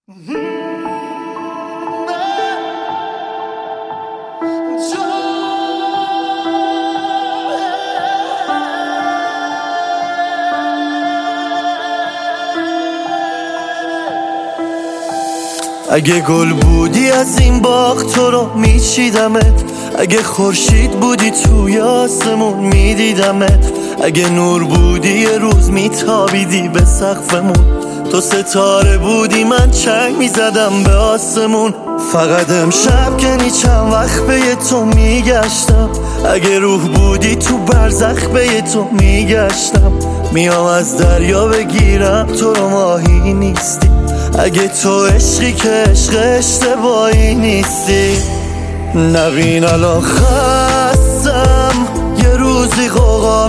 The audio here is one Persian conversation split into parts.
اگه گل بودی از این باغ تو رو میچیدمت، اگه خورشید بودی توی آسمون میدیدمت، اگه نور بودی یه روز میتابیدی به سقفمون، تو ستاره بودی من چنگ میزدم به آسمون. فقط امشب که چند وقت به تو میگشتم، اگه روح بودی تو برزخ به تو میگشتم، میام از دریا بگیرم تو رو ماهی نیستی، اگه تو عشقی که عشق اشتباهی نیستی. نبین الان خستم یه روزی غوغا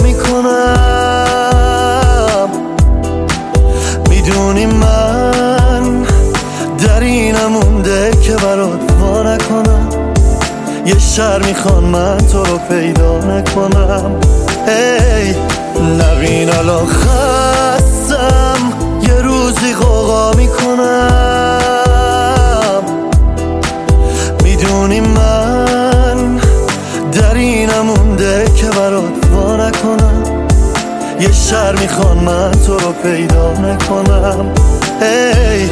میکنم، میدونی من در اینم مونده که برات وا نکنم، یه شهر میخوان من تو رو پیدا نکنم. هی نبین الان خستم یه روزی غوغا میکنم، میدونی من در اینم مونده که برات وا نکنم، یه شهر میخوان من تو رو پیدا نکنم. هی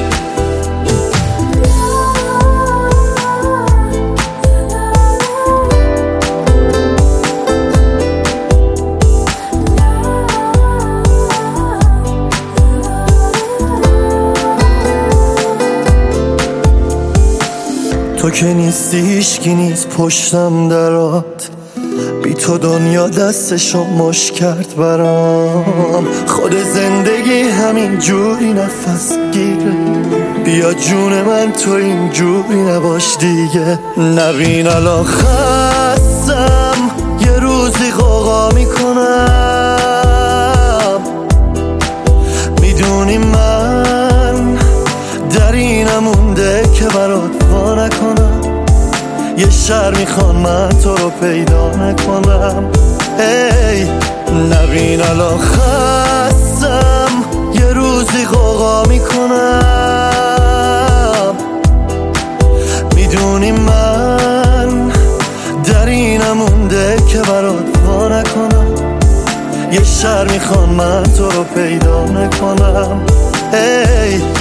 تو که نیستی هیچکی نیست پشتم درات، بی تو دنیا دستشو مش کرد برام، خود زندگی همین جوری نفس گیره، بیا جون من تو این جوری نباش دیگه. نبین الان خستم یه روزی غوغا میکنم، میدونی من در اینم مونده که برات وا نکنم، یه شهر میخوان من تو رو پیدا نکنم. هی نبین الان خستم یه روزی غوغا میکنم، میدونی من در اینم مونده که برات وا نکنم، یه شهر میخوان من تو رو پیدا نکنم. هی